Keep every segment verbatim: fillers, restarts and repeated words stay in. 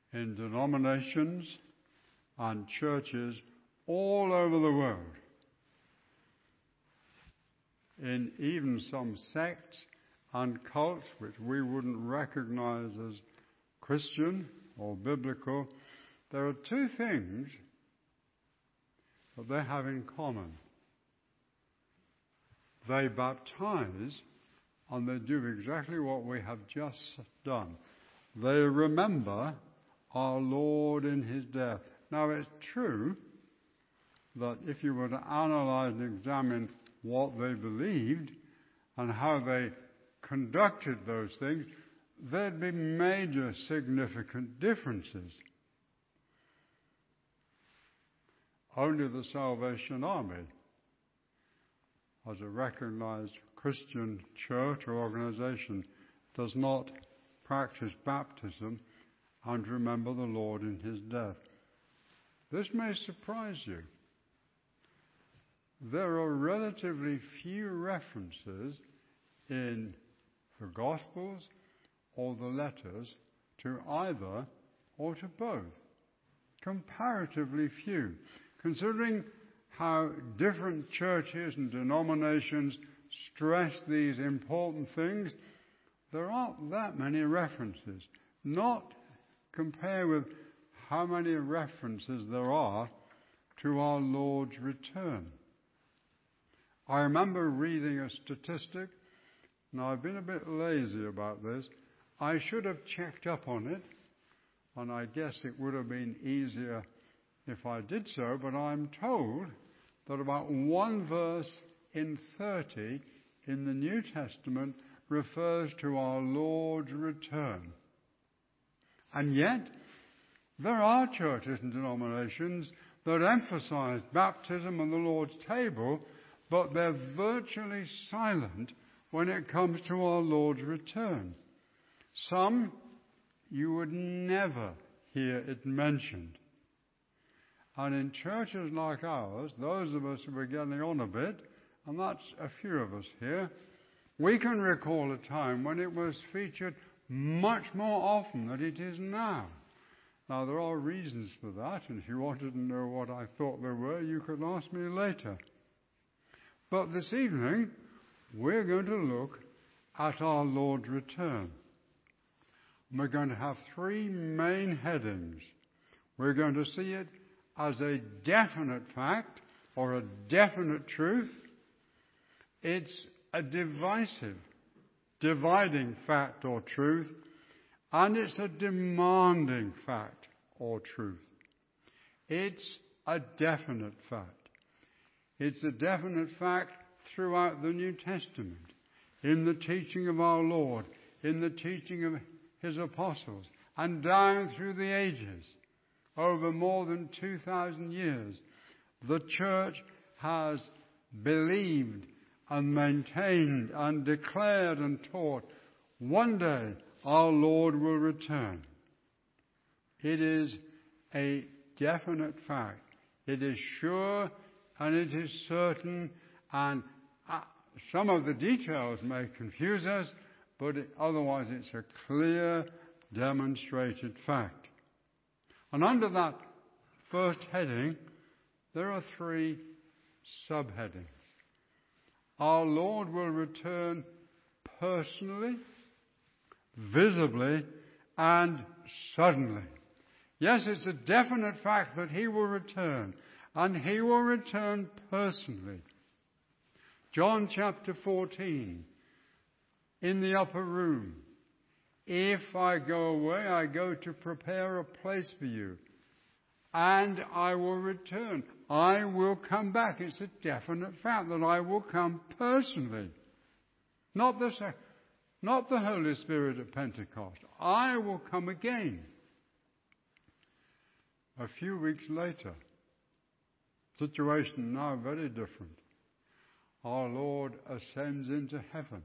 in denominations and churches all over the world, in even some sects and cults which we wouldn't recognize as Christian or biblical. There are two things that they have in common. They baptize, and they do exactly what we have just done. They remember our Lord in his death. Now, it's true that if you were to analyze and examine what they believed and how they conducted those things, there'd be major significant differences. Only the Salvation Army, as a recognized Christian church or organization, does not practice baptism and remember the Lord in his death. This may surprise you. There are relatively few references in the Gospels or the letters to either or to both. Comparatively few. Considering how different churches and denominations stress these important things, there aren't that many references. Not compared with how many references there are to our Lord's return. I remember reading a statistic. Now, I've been a bit lazy about this. I should have checked up on it, and I guess it would have been easier if I did so, but I'm told that about one verse in thirty in the New Testament refers to our Lord's return. And yet, there are churches and denominations that emphasize baptism and the Lord's table, but they're virtually silent when it comes to our Lord's return. Some, you would never hear it mentioned. And in churches like ours, those of us who are getting on a bit, and that's a few of us here, we can recall a time when it was featured much more often than it is now. Now, there are reasons for that, and if you wanted to know what I thought there were, you could ask me later. But this evening, we're going to look at our Lord's return. We're going to have three main headings. We're going to see it as a definite fact or a definite truth. It's a divisive, dividing fact or truth, and it's a demanding fact or truth. It's a definite fact. It's a definite fact throughout the New Testament, in the teaching of our Lord, in the teaching of his apostles, and down through the ages. Over more than two thousand years, the church has believed and maintained and declared and taught, one day our Lord will return. It is a definite fact. It is sure and it is certain, and uh, some of the details may confuse us, but it, otherwise it's a clear, demonstrated fact. And under that first heading, there are three subheadings. Our Lord will return personally, visibly, and suddenly. Yes, it's a definite fact that he will return, and he will return personally. John chapter fourteen, in the upper room. If I go away, I go to prepare a place for you, and I will return. I will come back. It's a definite fact that I will come personally. Not the, not the Holy Spirit at Pentecost. I will come again. A few weeks later, situation now very different. Our Lord ascends into heaven.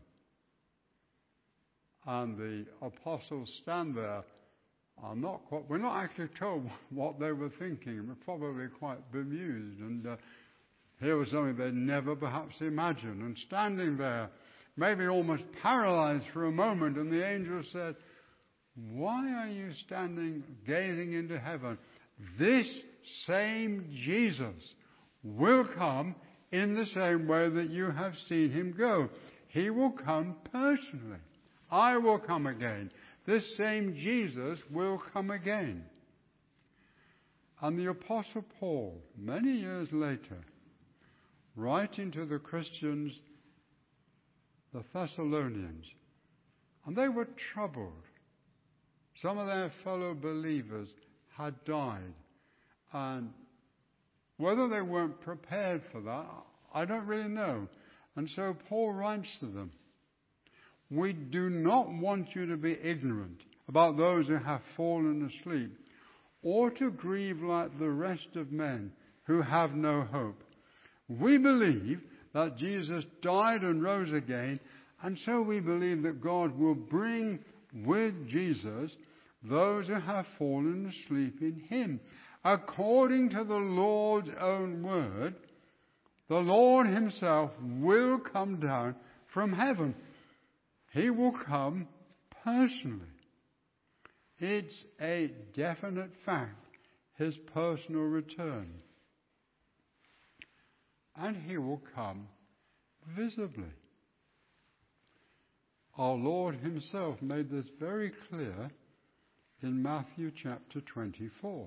And the apostles stand there. I'm not quite, we're not actually told what they were thinking. We're probably quite bemused. And uh, here was something they'd never perhaps imagined. And standing there, maybe almost paralyzed for a moment, and the angel said, Why are you standing gazing into heaven? This same Jesus will come in the same way that you have seen him go. He will come personally. I will come again. This same Jesus will come again. And the Apostle Paul, many years later, writing to the Christians, the Thessalonians, and they were troubled. Some of their fellow believers had died, and whether they weren't prepared for that, I don't really know. And so Paul writes to them, "We do not want you to be ignorant about those who have fallen asleep, or to grieve like the rest of men who have no hope. We believe that Jesus died and rose again, and so we believe that God will bring with Jesus those who have fallen asleep in him. According to the Lord's own word, the Lord himself will come down from heaven." He will come personally. It's a definite fact, his personal return. And he will come visibly. Our Lord himself made this very clear in Matthew chapter twenty-four.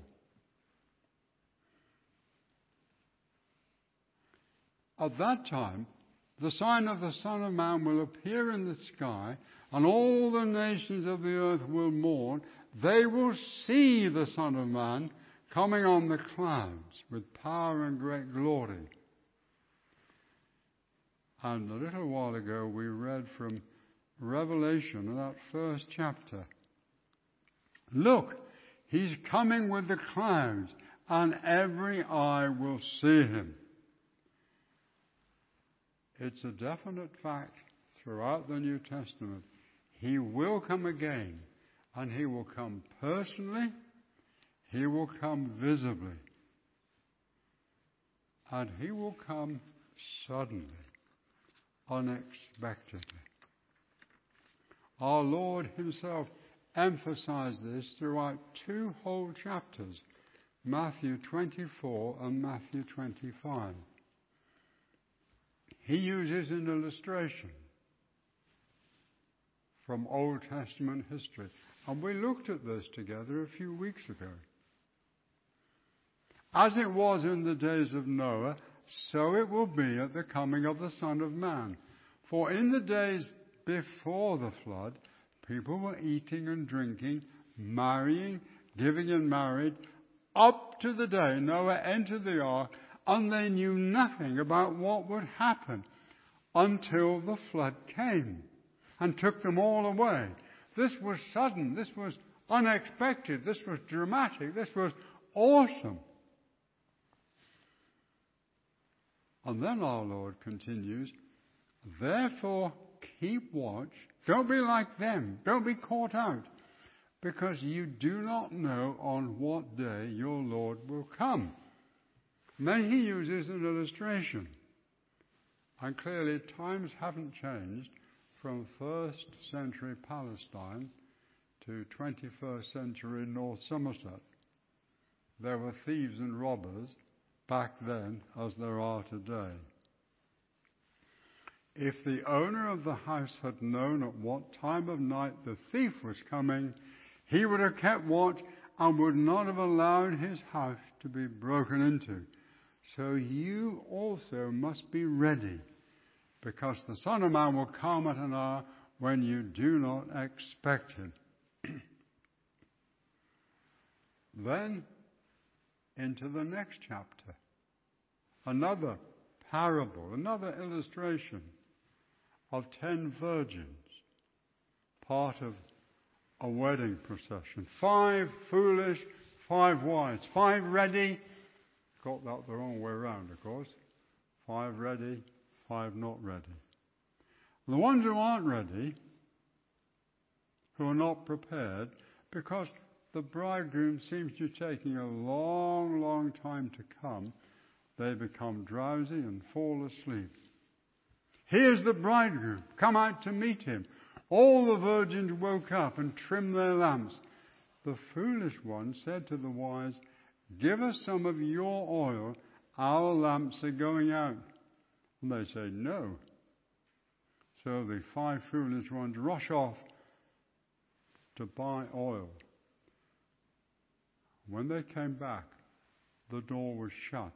At that time, the sign of the Son of Man will appear in the sky, and all the nations of the earth will mourn. They will see the Son of Man coming on the clouds with power and great glory. And a little while ago we read from Revelation, in that first chapter. "Look, he's coming with the clouds, and every eye will see him." It's a definite fact throughout the New Testament. He will come again, and he will come personally, he will come visibly, and he will come suddenly, unexpectedly. Our Lord himself emphasized this throughout two whole chapters, Matthew twenty-four and Matthew twenty-five. He uses an illustration from Old Testament history. And we looked at this together a few weeks ago. As it was in the days of Noah, so it will be at the coming of the Son of Man. For in the days before the flood, people were eating and drinking, marrying, giving in marriage, up to the day Noah entered the ark, and they knew nothing about what would happen until the flood came and took them all away. This was sudden. This was unexpected. This was dramatic. This was awesome. And then our Lord continues, "Therefore keep watch. Don't be like them. Don't be caught out, because you do not know on what day your Lord will come." And then he uses an illustration. And clearly times haven't changed from first century Palestine to twenty-first century North Somerset. There were thieves and robbers back then as there are today. If the owner of the house had known at what time of night the thief was coming, he would have kept watch and would not have allowed his house to be broken into. So you also must be ready, because the Son of Man will come at an hour when you do not expect him. Then into the next chapter, another parable, another illustration of ten virgins, part of a wedding procession. Five foolish, five wise, five ready. Got that the wrong way around, of course. Five ready, five not ready. The ones who aren't ready, who are not prepared, because the bridegroom seems to be taking a long, long time to come, they become drowsy and fall asleep. Here's the bridegroom. Come out to meet him. All the virgins woke up and trimmed their lamps. The foolish one said to the wise, give us some of your oil. Our lamps are going out. And they say, no. So the five foolish ones rush off to buy oil. When they came back, the door was shut.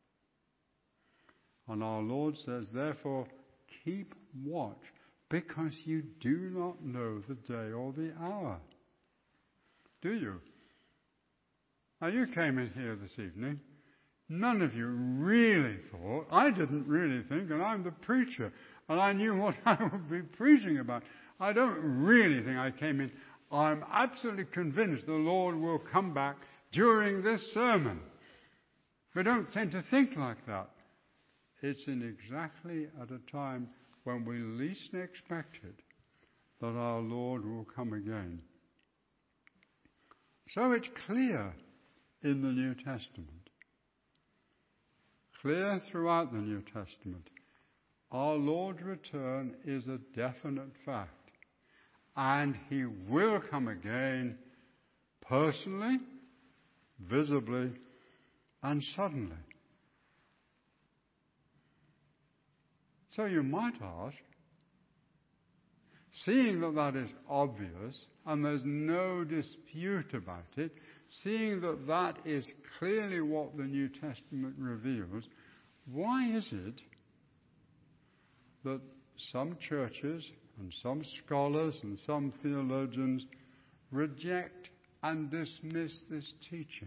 And our Lord says, therefore, keep watch, because you do not know the day or the hour. Do you? Now, you came in here this evening. None of you really thought, I didn't really think, and I'm the preacher, and I knew what I would be preaching about. I don't really think I came in. I'm absolutely convinced the Lord will come back during this sermon. We don't tend to think like that. It's in exactly at a time when we least expect it that our Lord will come again. So it's clear in the New Testament. Clear throughout the New Testament. Our Lord's return is a definite fact. And He will come again personally, visibly, and suddenly. So you might ask, seeing that that is obvious and there's no dispute about it, seeing that that is clearly what the New Testament reveals, why is it that some churches and some scholars and some theologians reject and dismiss this teaching?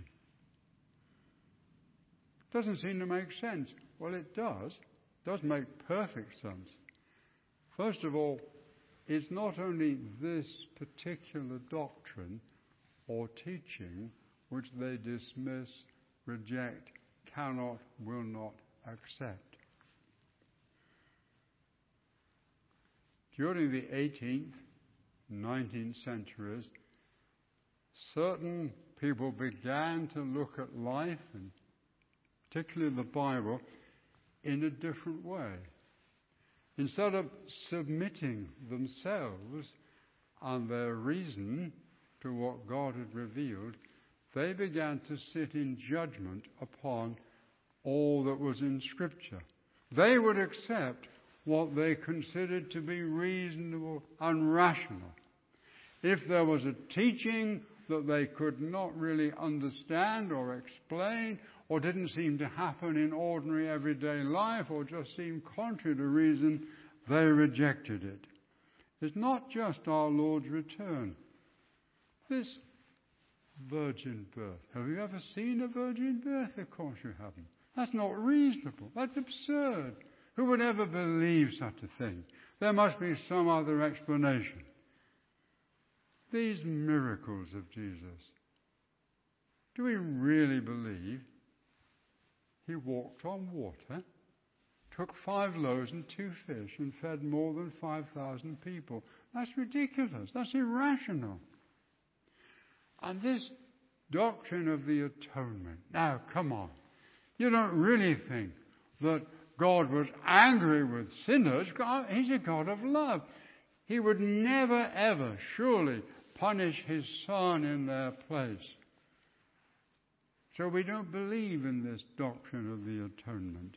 Doesn't seem to make sense. Well, it does. It does make perfect sense. First of all, it's not only this particular doctrine or teaching which they dismiss, reject, cannot, will not accept. During the eighteenth, nineteenth centuries, certain people began to look at life, and particularly the Bible, in a different way. Instead of submitting themselves and their reason to what God had revealed, they began to sit in judgment upon all that was in Scripture. They would accept what they considered to be reasonable and rational. If there was a teaching that they could not really understand or explain, or didn't seem to happen in ordinary everyday life, or just seemed contrary to reason, they rejected it. It's not just our Lord's return. This virgin birth. Have you ever seen a virgin birth? Of course you haven't. That's not reasonable. That's absurd. Who would ever believe such a thing? There must be some other explanation. These miracles of Jesus, do we really believe He walked on water, took five loaves and two fish and fed more than five thousand people? That's ridiculous. That's irrational. And this doctrine of the atonement. Now, come on. You don't really think that God was angry with sinners? God, He's a God of love. He would never, ever, surely punish His Son in their place. So we don't believe in this doctrine of the atonement.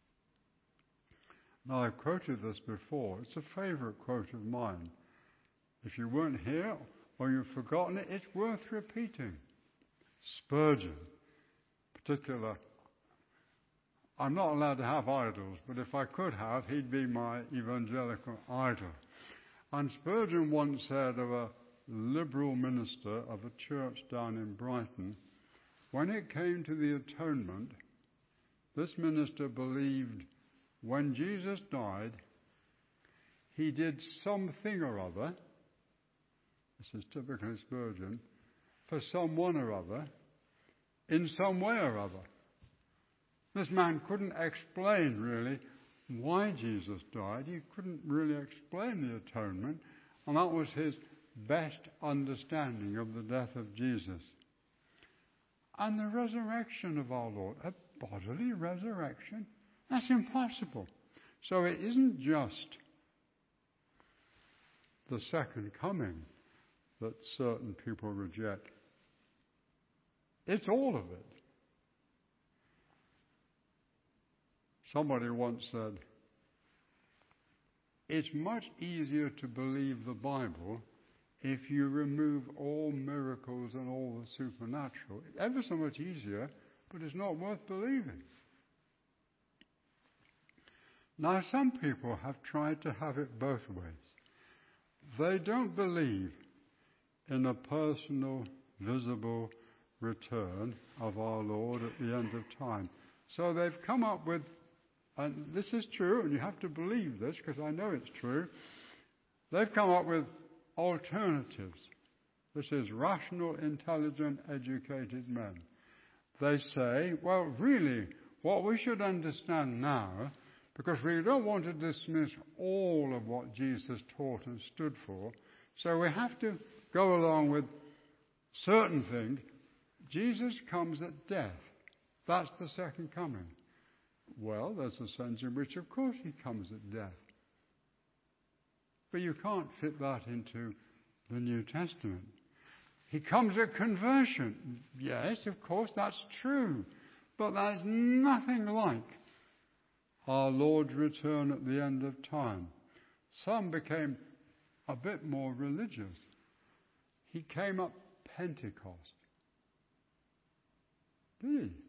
Now, I've quoted this before. It's a favorite quote of mine. If you weren't here or you've forgotten it, it's worth repeating. Spurgeon, particular. I'm not allowed to have idols, but if I could have, he'd be my evangelical idol. And Spurgeon once said of a liberal minister of a church down in Brighton, when it came to the atonement, this minister believed when Jesus died, He did something or other, this is typically Spurgeon, for someone or other, in some way or other. This man couldn't explain really why Jesus died. He couldn't really explain the atonement, and that was his best understanding of the death of Jesus. And the resurrection of our Lord, a bodily resurrection, that's impossible. So it isn't just the second coming that certain people reject. It's all of it. Somebody once said, it's much easier to believe the Bible if you remove all miracles and all the supernatural. It's ever so much easier, but it's not worth believing. Now, some people have tried to have it both ways. They don't believe in a personal, visible return of our Lord at the end of time. So they've come up with, and this is true, and you have to believe this because I know it's true, they've come up with alternatives. This is rational, intelligent, educated men. They say, well, really, what we should understand now, because we don't want to dismiss all of what Jesus taught and stood for, so we have to go along with certain things. Jesus comes at death. That's the second coming. Well, there's a sense in which, of course, he comes at death. But you can't fit that into the New Testament. He comes at conversion. Yes, of course, that's true. But that's nothing like our Lord's return at the end of time. Some became a bit more religious. He came at Pentecost. Did he?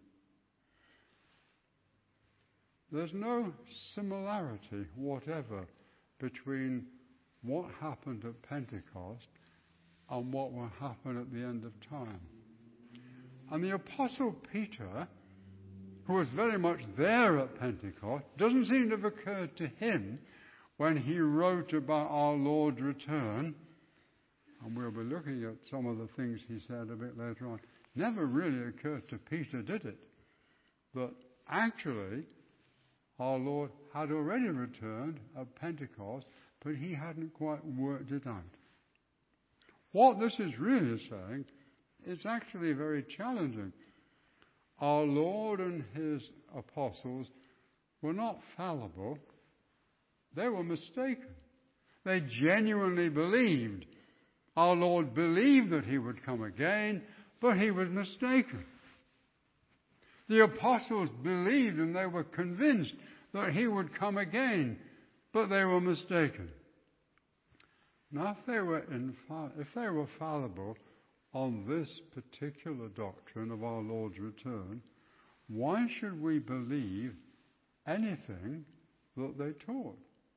There's no similarity whatever between what happened at Pentecost and what will happen at the end of time. And the Apostle Peter, who was very much there at Pentecost, doesn't seem to have occurred to him when he wrote about our Lord's return, and we'll be looking at some of the things he said a bit later on. Never really occurred to Peter, did it? That actually our Lord had already returned at Pentecost, but he hadn't quite worked it out. What this is really saying is actually very challenging. Our Lord and his apostles were not fallible. They were mistaken. They genuinely believed. Our Lord believed that he would come again, but he was mistaken. The apostles believed and they were convinced that he would come again, but they were mistaken. Now, if they were infa- if they were fallible on this particular doctrine of our Lord's return, why should we believe anything that they taught?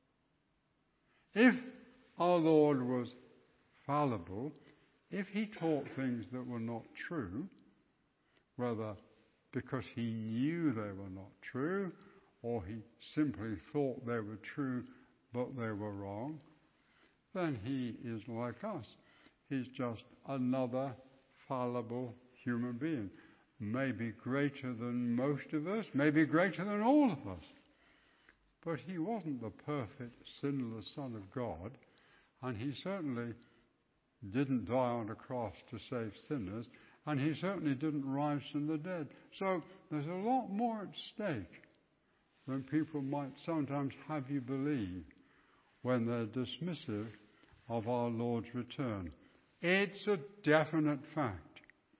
If our Lord was fallible, if he taught things that were not true, whether because he knew they were not true, or he simply thought they were true but they were wrong, then he is like us. He's just another fallible human being. Maybe greater than most of us, maybe greater than all of us. But he wasn't the perfect, sinless Son of God, and he certainly didn't die on a cross to save sinners, and he certainly didn't rise from the dead. So there's a lot more at stake than people might sometimes have you believe when they're dismissive of our Lord's return. It's a definite fact.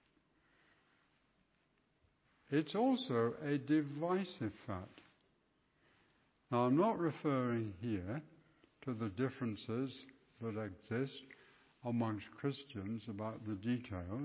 It's also a divisive fact. Now, I'm not referring here to the differences that exist amongst Christians about the details.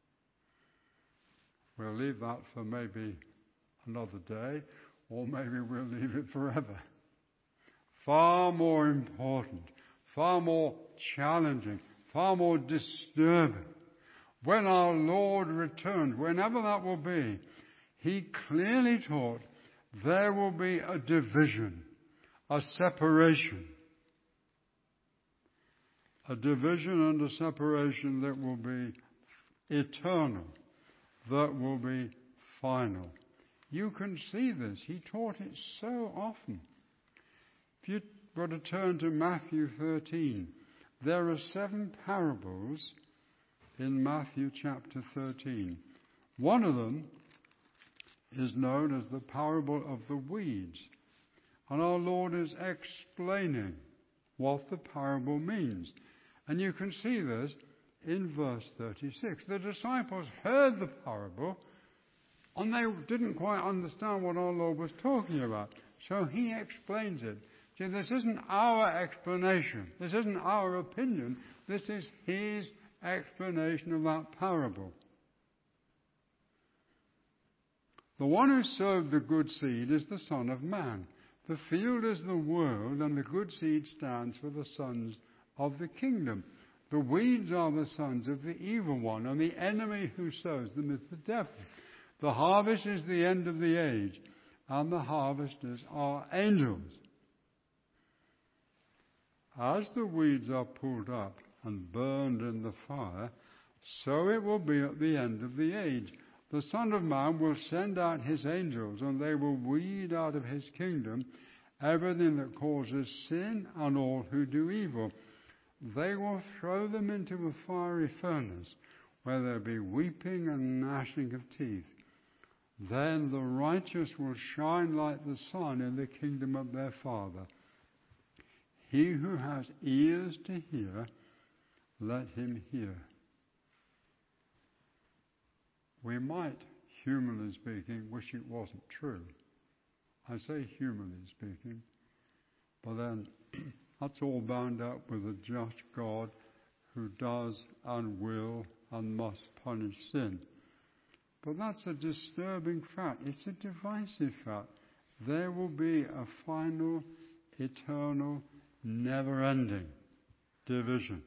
We'll leave that for maybe another day, or maybe we'll leave it forever. Far more important, far more challenging, far more disturbing. When our Lord returns, whenever that will be, he clearly taught there will be a division, a separation. A division and a separation that will be eternal, that will be final. You can see this. He taught it so often. If you were to turn to Matthew thirteen, there are seven parables in Matthew chapter thirteen. One of them is known as the parable of the weeds. And our Lord is explaining what the parable means. And you can see this in verse thirty-six. The disciples heard the parable, and they didn't quite understand what our Lord was talking about. So he explains it. See, this isn't our explanation. This isn't our opinion. This is his explanation of that parable. The one who sowed the good seed is the Son of Man. The field is the world, and the good seed stands for the sons of the kingdom. The weeds are the sons of the evil one, and the enemy who sows them is the devil. The harvest is the end of the age, and the harvesters are angels. As the weeds are pulled up and burned in the fire, so it will be at the end of the age. The Son of Man will send out his angels, and they will weed out of his kingdom everything that causes sin and all who do evil. They will throw them into a fiery furnace, where there will be weeping and gnashing of teeth. Then the righteous will shine like the sun in the kingdom of their Father. He who has ears to hear, let him hear. We might, humanly speaking, wish it wasn't true. I say humanly speaking, but then that's all bound up with a just God who does and will and must punish sin. But that's a disturbing fact. It's a divisive fact. There will be a final, eternal, never-ending division.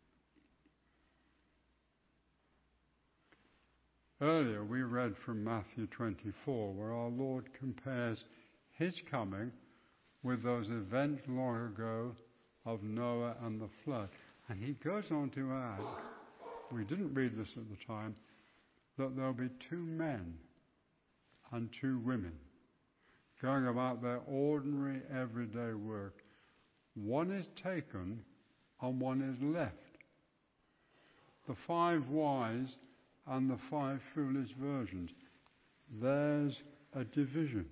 Earlier we read from Matthew twenty-four, where our Lord compares his coming with those events long ago of Noah and the flood. And he goes on to add, we didn't read this at the time, that there'll be two men and two women going about their ordinary everyday work. One is taken and one is left. The five wise and the five foolish virgins. There's a division.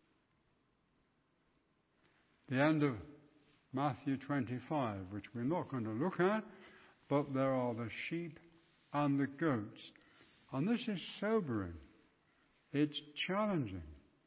The end of Matthew twenty-five, which we're not going to look at, but there are the sheep and the goats. And this is sobering. It's challenging.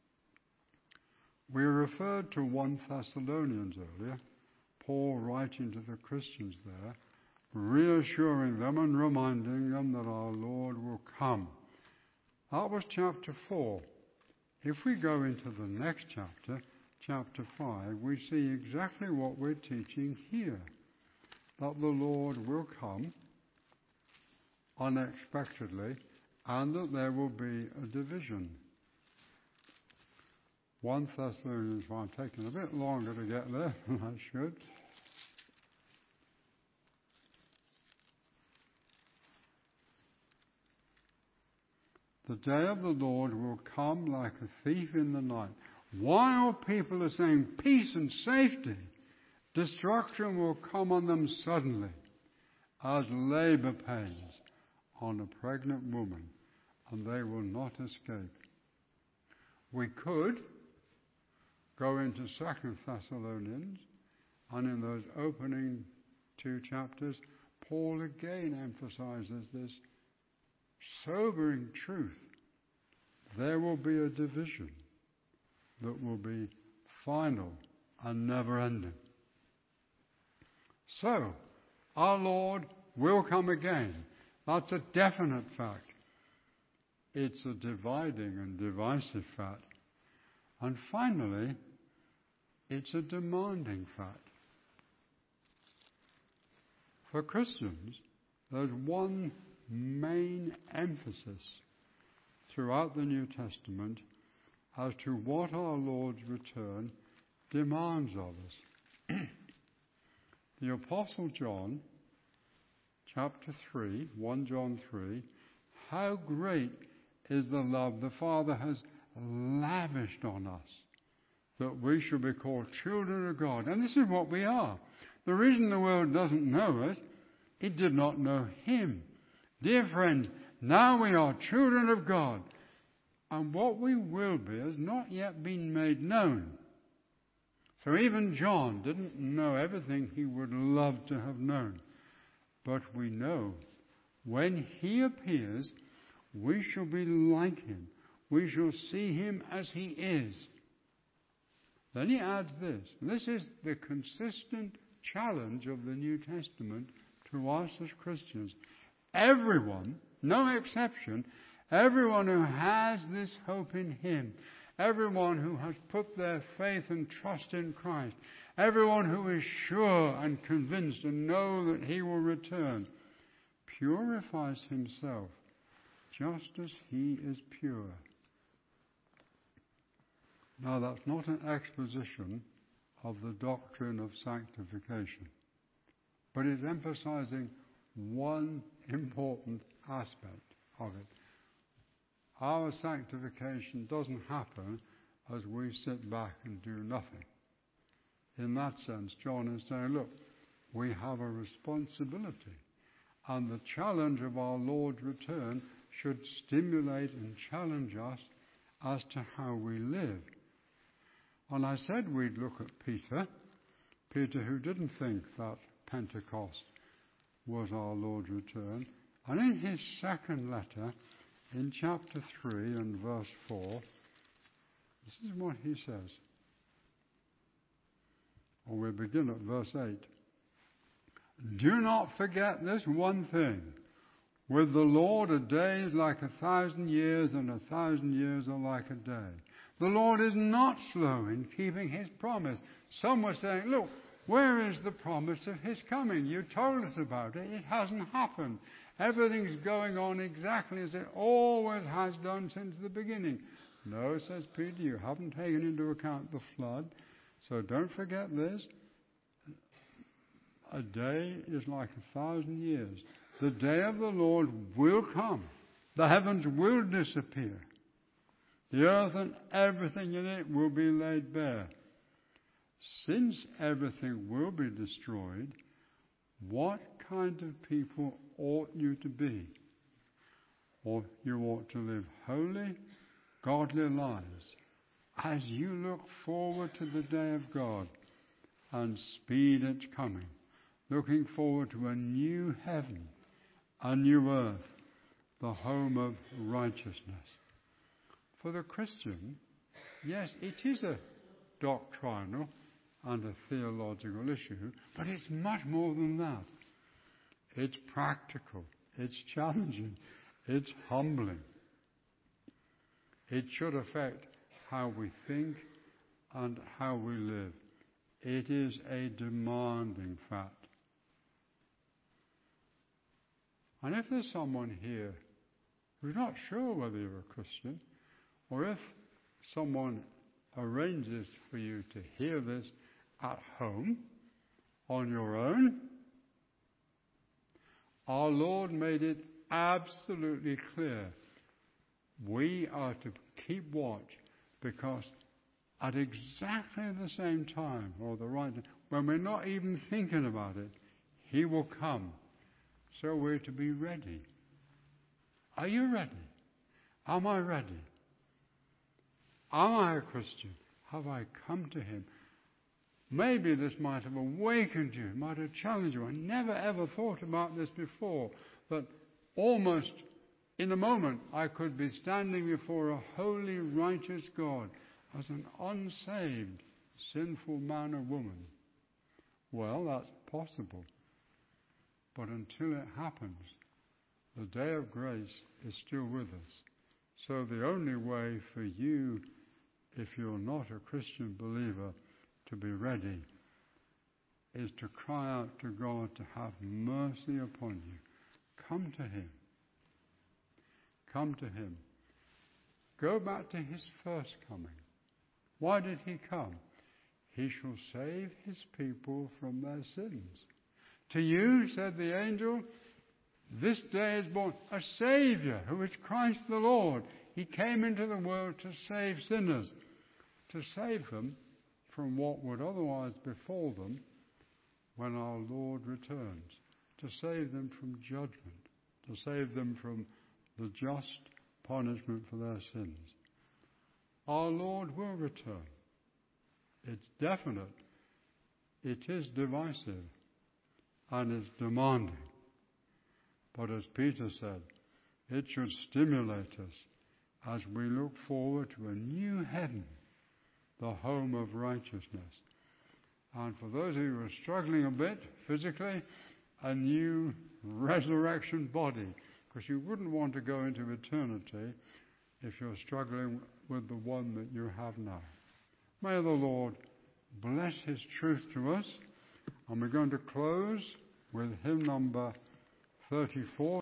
We referred to First Thessalonians earlier, Paul writing to the Christians there, reassuring them and reminding them that our Lord will come. That was chapter four. If we go into the next chapter, chapter five, we see exactly what we're teaching here, that the Lord will come unexpectedly and that there will be a division. First Thessalonians five, I'm taking a bit longer to get there than I should. The day of the Lord will come like a thief in the night. While people are saying peace and safety, destruction will come on them suddenly, as labor pains on a pregnant woman, and they will not escape. We could go into Second Thessalonians, and in those opening two chapters, Paul again emphasizes this sobering truth. There will be a division that will be final and never-ending. So, our Lord will come again. That's a definite fact. It's a dividing and divisive fact. And finally, it's a demanding fact. For Christians, there's one main emphasis throughout the New Testament as to what our Lord's return demands of us. The Apostle John, chapter three, First John three, how great is the love the Father has lavished on us, that we should be called children of God. And this is what we are. The reason the world doesn't know us, it did not know Him. Dear friends, now we are children of God, and what we will be has not yet been made known. So even John didn't know everything he would love to have known. But we know when he appears, we shall be like him. We shall see him as he is. Then he adds this. This is the consistent challenge of the New Testament to us as Christians. Everyone, no exception, everyone who has this hope in him, everyone who has put their faith and trust in Christ, everyone who is sure and convinced and know that he will return, purifies himself just as he is pure. Now, that's not an exposition of the doctrine of sanctification, but it's emphasizing one important aspect of it. Our sanctification doesn't happen as we sit back and do nothing. In that sense, John is saying, look, we have a responsibility, and the challenge of our Lord's return should stimulate and challenge us as to how we live. And I said we'd look at Peter, Peter who didn't think that Pentecost was our Lord's return. And in his second letter, in chapter three and verse four, this is what he says. Or we begin at verse eight. Do not forget this one thing. With the Lord a day is like a thousand years, and a thousand years are like a day. The Lord is not slow in keeping his promise. Some were saying, look, where is the promise of his coming? You told us about it. It hasn't happened. Everything's going on exactly as it always has done since the beginning. No, says Peter, you haven't taken into account the flood. So don't forget this. A day is like a thousand years. The day of the Lord will come. The heavens will disappear. The earth and everything in it will be laid bare. Since everything will be destroyed, what kind of people ought you to be? Or you ought to live holy, godly lives as you look forward to the day of God and speed its coming, looking forward to a new heaven, a new earth, the home of righteousness. For the Christian, yes, it is a doctrinal and a theological issue, but it's much more than that. It's practical, it's challenging, it's humbling. It should affect how we think and how we live. It is a demanding fact. And if there's someone here who's not sure whether you're a Christian, or if someone arranges for you to hear this at home, on your own, our Lord made it absolutely clear. We are to keep watch, because at exactly the same time, or the right time, when we're not even thinking about it, he will come. So we're to be ready. Are you ready? Am I ready? Am I a Christian? Have I come to him? Maybe this might have awakened you, might have challenged you. I never ever thought about this before, but almost in a moment I could be standing before a holy, righteous God as an unsaved, sinful man or woman. Well, that's possible. But until it happens, the day of grace is still with us. So the only way for you, if you're not a Christian believer, to be ready is to cry out to God to have mercy upon you. Come to him. Come to him. Go back to his first coming. Why did he come? He shall save his people from their sins. To you, said the angel, this day is born a Saviour, who is Christ the Lord. He came into the world to save sinners, to save them from what would otherwise befall them when our Lord returns, to save them from judgment, to save them from the just punishment for their sins. Our Lord will return. It's definite. It is divisive. And it's demanding. But as Peter said, it should stimulate us as we look forward to a new heaven, the home of righteousness. And for those of you who are struggling a bit physically, a new resurrection body, because you wouldn't want to go into eternity if you're struggling with the one that you have now. May the Lord bless His truth to us. And we're going to close with hymn number thirty-four.